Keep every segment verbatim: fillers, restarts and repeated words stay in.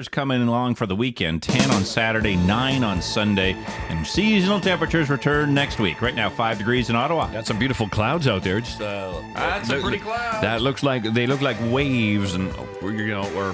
Temperatures coming along for the weekend. ten on Saturday, nine on Sunday. And seasonal temperatures return next week. Right now, five degrees in Ottawa. Got some beautiful clouds out there. Just, uh, That's a pretty cloud. That looks like, they look like waves and, you know, or...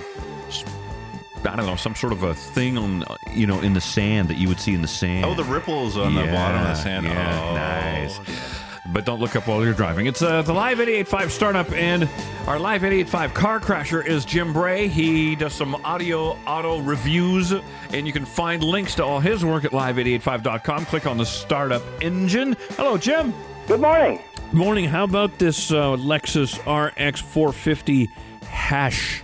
I don't know, some sort of a thing on, you know, in the sand that you would see in the sand. Oh, the ripples on yeah, the bottom of the sand. Yeah, oh, nice. Yeah. But don't look up while you're driving. It's uh, the Live eighty-eight point five startup, and our Live eighty-eight point five car crasher is Jim Bray. He does some audio auto reviews, and you can find links to all his work at live eighty-eight five dot com. Click on the startup engine. Hello, Jim. Good morning. Morning. How about this uh, Lexus R X four fifty hash?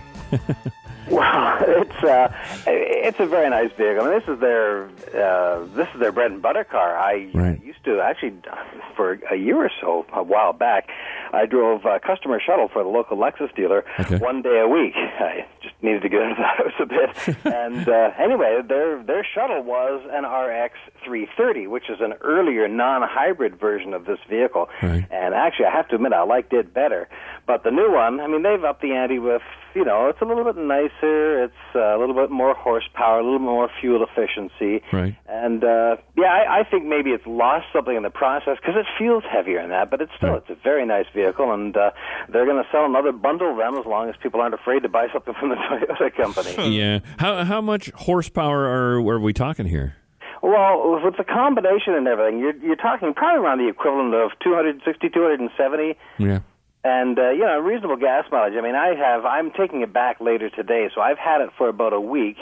Well, it's uh, it's a very nice vehicle. I mean, this is their uh, this is their bread and butter car. I right. used to actually for a year or so, a while back, I drove a customer shuttle for the local Lexus dealer okay. one day a week. I just needed to get out of the house a bit. and uh, anyway, their their shuttle was an R X three thirty, which is an earlier non-hybrid version of this vehicle. Right. And actually, I have to admit, I liked it better. But the new one, I mean, they've upped the ante with, you know, it's a little bit nicer, it's uh, a little bit more horsepower, a little more fuel efficiency. Right. And, uh, yeah, I, I think maybe it's lost something in the process because it feels heavier in that, but it's still, right. it's a very nice vehicle, and uh, they're going to sell another bundle of them as long as people aren't afraid to buy something from the Toyota company. Yeah. How how much horsepower are, are we talking here? Well, with the combination and everything, you're, you're talking probably around the equivalent of two sixty, two seventy. Yeah. And, uh, you know, reasonable gas mileage. I mean, I have, I'm taking it back later today, so I've had it for about a week.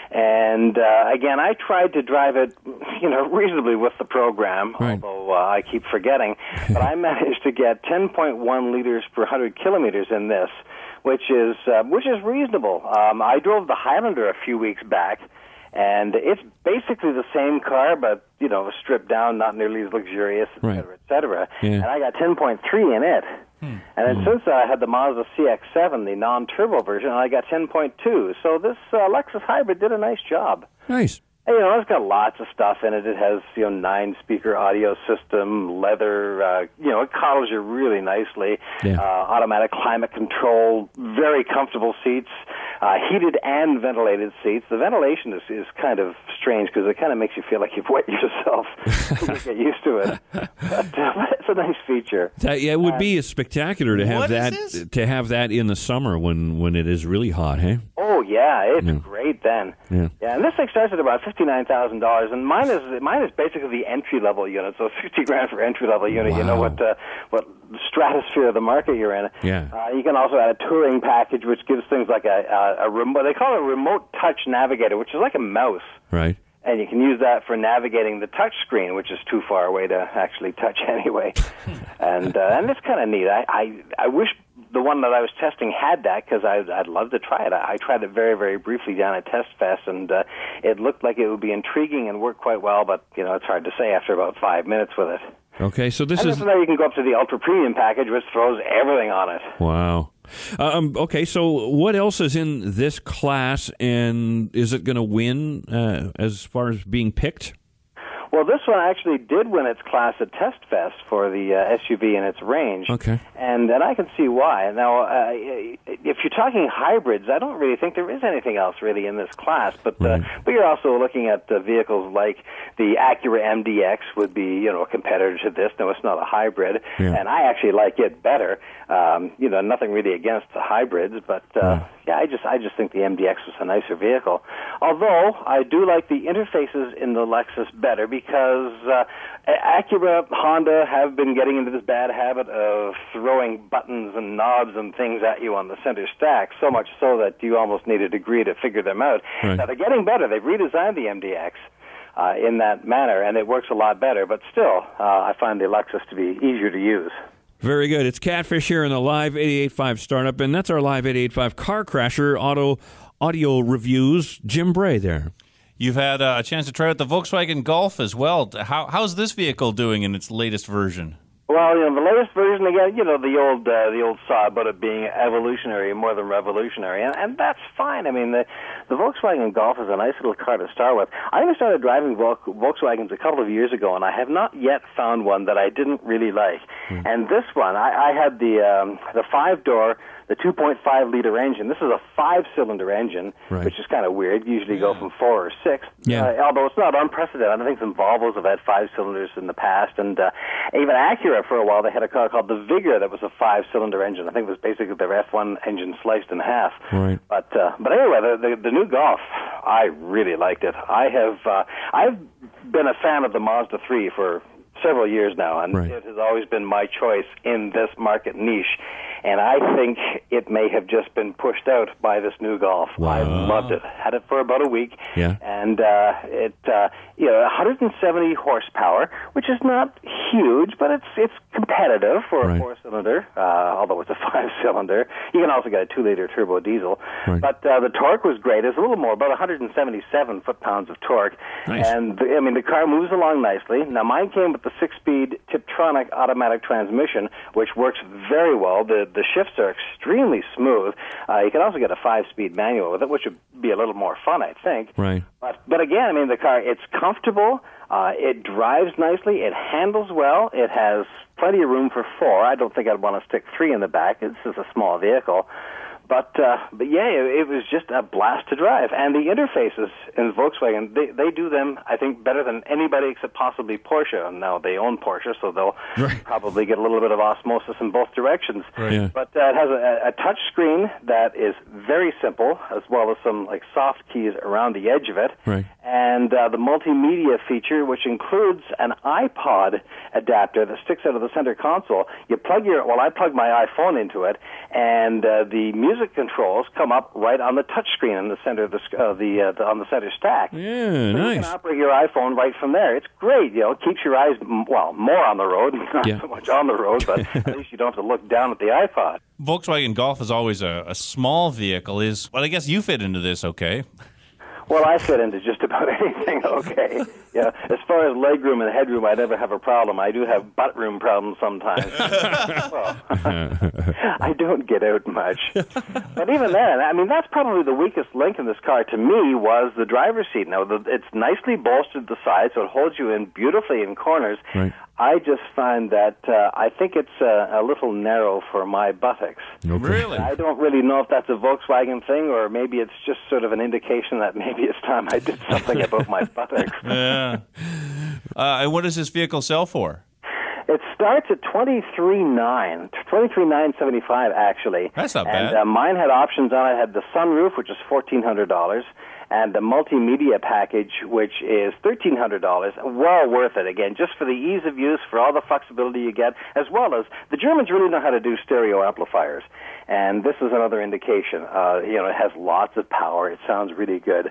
And, uh, again, I tried to drive it, you know, reasonably with the program, right. although uh, I keep forgetting. But I managed to get ten point one liters per one hundred kilometers in this, which is, uh, which is reasonable. Um, I drove the Highlander a few weeks back. And it's basically the same car, but, you know, stripped down, not nearly as luxurious, et cetera, right. et cetera. Yeah. And I got ten point three in it. Hmm. And then hmm. since I had the Mazda C X seven, the non-turbo version, I got ten point two. So this uh, Lexus Hybrid did a nice job. Nice. And, you know, it's got lots of stuff in it. It has, you know, nine-speaker audio system, leather, uh, you know, it coddles you really nicely. Yeah. Uh, automatic climate control, very comfortable seats, uh, heated and ventilated seats. The ventilation is, is kind of strange because it kind of makes you feel like you've wet yourself. You get used to it. But, uh, but it's a nice feature. That, yeah, it would uh, be spectacular to have that to have that in the summer when, when it is really hot, hey? Oh, yeah, it's yeah. great then. Yeah. yeah, and this thing starts at about fifty-nine thousand dollars, and mine is mine is basically the entry-level unit, so sixty grand for entry-level unit. Wow. You know what uh, what stratosphere of the market you're in. Yeah. Uh, you can also add a touring package, which gives things like a, a, a remote, they call it a remote touch navigator, which is like a mouse. Right. And you can use that for navigating the touch screen, which is too far away to actually touch anyway. and uh, and it's kind of neat. I, I I wish the one that I was testing had that because I'd, I'd love to try it. I, I tried it very, very briefly down at Test Fest, and uh, it looked like it would be intriguing and work quite well, but, you know, it's hard to say after about five minutes with it. Okay, so this and is... And then you can go up to the Ultra Premium package, which throws everything on it. Wow. Um, okay, so what else is in this class, and is it going to win uh, as far as being picked? Well, this one actually did win its class at Test Fest for the uh, S U V in its range. Okay. And, and I can see why. Now, uh, if you're talking hybrids, I don't really think there is anything else really in this class. But right. uh, but you're also looking at uh, vehicles like the Acura M D X would be, you know, a competitor to this. No, it's not a hybrid. Yeah. And I actually like it better. Um, you know, nothing really against the hybrids, but uh, yeah. yeah, I just I just think the M D X was a nicer vehicle. Although I do like the interfaces in the Lexus better because uh, Acura, Honda have been getting into this bad habit of throwing buttons and knobs and things at you on the center stack, so much so that you almost need a degree to figure them out. Right. Now, they're getting better. They've redesigned the M D X uh, in that manner, and it works a lot better. But still, uh, I find the Lexus to be easier to use. Very good. It's Catfish here in the Live eighty-eight point five Startup, and that's our Live eighty-eight point five Car Crasher Auto Audio Reviews. Jim Bray there. You've had uh, a chance to try out the Volkswagen Golf as well. How, how's this vehicle doing in its latest version? Well, you know, the latest version, again, you know, the old uh, the old saw about it being evolutionary more than revolutionary, and, and that's fine. I mean, the the Volkswagen Golf is a nice little car to start with. I only started driving Vol- Volkswagens a couple of years ago, and I have not yet found one that I didn't really like. Mm. And this one, I, I had the um, the five-door the two point five liter engine. This is a five-cylinder engine, right. which is kind of weird. Usually yeah. go from four or six. Yeah. Uh, although it's not unprecedented. I think some Volvos have had five cylinders in the past, and uh, even Acura for a while they had a car called the Vigor that was a five-cylinder engine. I think it was basically their F one engine sliced in half. Right. But uh, but anyway, the, the the new Golf, I really liked it. I have uh, I've been a fan of the Mazda three for several years now, and right. it has always been my choice in this market niche. And I think it may have just been pushed out by this new Golf. Wow. I loved it. Had it for about a week. Yeah. And uh, it, uh, you know, one hundred seventy horsepower, which is not huge, but it's it's competitive for right. a four-cylinder, uh, although it's a five-cylinder. You can also get a two-liter turbo diesel. Right. But uh, the torque was great. It's a little more, about one hundred seventy-seven foot-pounds of torque. Nice. And, I mean, the car moves along nicely. Now, mine came with the six-speed Tiptronic automatic transmission, which works very well. The the shifts are extremely smooth. Uh, you can also get a five-speed manual with it, which would be a little more fun, I think. Right. But, but again, I mean, the car, it's comfortable. Uh, it drives nicely. It handles well. It has plenty of room for four. I don't think I'd want to stick three in the back. This is a small vehicle. But, uh, but yeah, it, it was just a blast to drive. And the interfaces in Volkswagen, they, they do them, I think, better than anybody except possibly Porsche. And now they own Porsche, so they'll right. probably get a little bit of osmosis in both directions. Right. Yeah. But uh, it has a, a touch screen that is very simple, as well as some like soft keys around the edge of it. Right. And uh, the multimedia feature, which includes an iPod adapter that sticks out of the center console. You plug your, well, I plug my iPhone into it, and uh, the music controls come up right on the touch screen in the center of the, uh, the, uh, the on the center stack. Yeah, so nice. You can operate your iPhone right from there. It's great. You know, it keeps your eyes, well, more on the road, not yeah. so much on the road, but at least you don't have to look down at the iPod. Volkswagen Golf is always a, a small vehicle. Is well, I guess you fit into this okay. Well, I fit into just about anything okay. Yeah, as far as legroom and headroom, I never have a problem. I do have butt room problems sometimes. Well, I don't get out much. But even then, I mean, that's probably the weakest link in this car to me was the driver's seat. Now, the, it's nicely bolstered the side, so it holds you in beautifully in corners. Right. I just find that uh, I think it's uh, a little narrow for my buttocks. Okay. Really? I don't really know if that's a Volkswagen thing or maybe it's just sort of an indication that maybe it's time I did something about my buttocks. Yeah. Uh, and what does this vehicle sell for? It starts at twenty-three nine, twenty-three nine seventy five actually. That's not and, bad. Uh, mine had options on it. It had the sunroof, which is fourteen hundred dollars, and the multimedia package, which is thirteen hundred dollars. Well worth it, again, just for the ease of use, for all the flexibility you get, as well as the Germans really know how to do stereo amplifiers. And this is another indication. Uh, you know, it has lots of power. It sounds really good.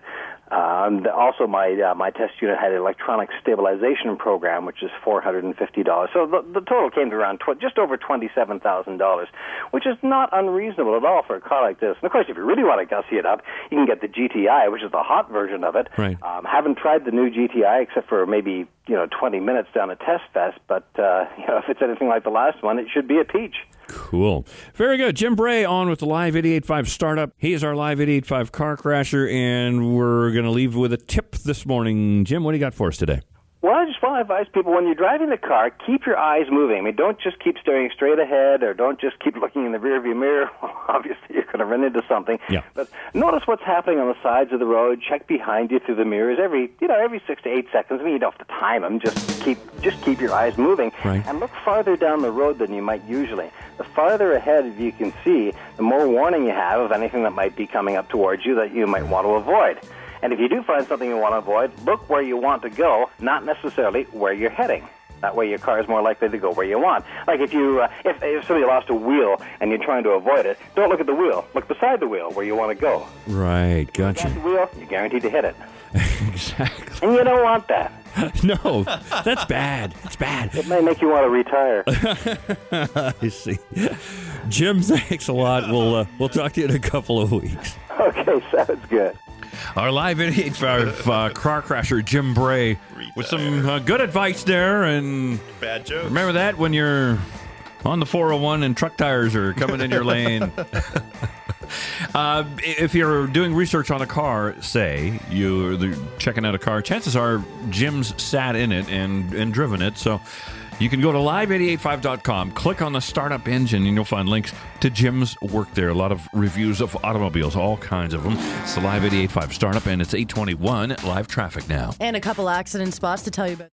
Um, also, my uh, my test unit had an electronic stabilization program, which is four hundred fifty dollars. So the, the total came to around tw- just over twenty-seven thousand dollars, which is not unreasonable at all for a car like this. And, of course, if you really want to gussy it up, you can get the G T I, which is the hot version of it. Right. Um, haven't tried the new G T I except for maybe, you know, twenty minutes down a test fest, but, uh, you know, if it's anything like the last one, it should be a peach. Cool. Very good. Jim Bray on with the Live eighty-eight point five Startup. He is our Live eighty-eight point five Car Crasher, and we're going to leave with a tip this morning. Jim, what do you got for us today? Well, I just want to advise people, when you're driving the car, keep your eyes moving. I mean, don't just keep staring straight ahead or don't just keep looking in the rearview mirror. Well, obviously, you're going to run into something. Yeah. But notice what's happening on the sides of the road. Check behind you through the mirrors every, you know, every six to eight seconds. I mean, you don't have to time them. Just keep, just keep your eyes moving. Right. And look farther down the road than you might usually. The farther ahead you can see, the more warning you have of anything that might be coming up towards you that you might want to avoid. And if you do find something you want to avoid, look where you want to go, not necessarily where you're heading. That way your car is more likely to go where you want. Like if you, uh, if, if somebody lost a wheel and you're trying to avoid it, don't look at the wheel. Look beside the wheel where you want to go. Right, gotcha. If you got the wheel, you're guaranteed to hit it. Exactly. And you don't want that. No, that's bad. That's bad. It may make you want to retire. I see. Jim, thanks a lot. We'll uh, we'll talk to you in a couple of weeks. Okay, sounds good. Our Live eighty-eight point five uh, Car Crasher, Jim Bray, with some uh, good advice there. And bad jokes. Remember that when you're on the four oh one and truck tires are coming in your lane. Uh, if you're doing research on a car, say, you're checking out a car, chances are Jim's sat in it and, and driven it, so You can go to live eight eighty-five dot com, click on the startup engine, and you'll find links to Jim's work there. A lot of reviews of automobiles, all kinds of them. It's the Live eight eighty-five startup, and it's eight twenty-one live traffic now. And a couple accident spots to tell you about.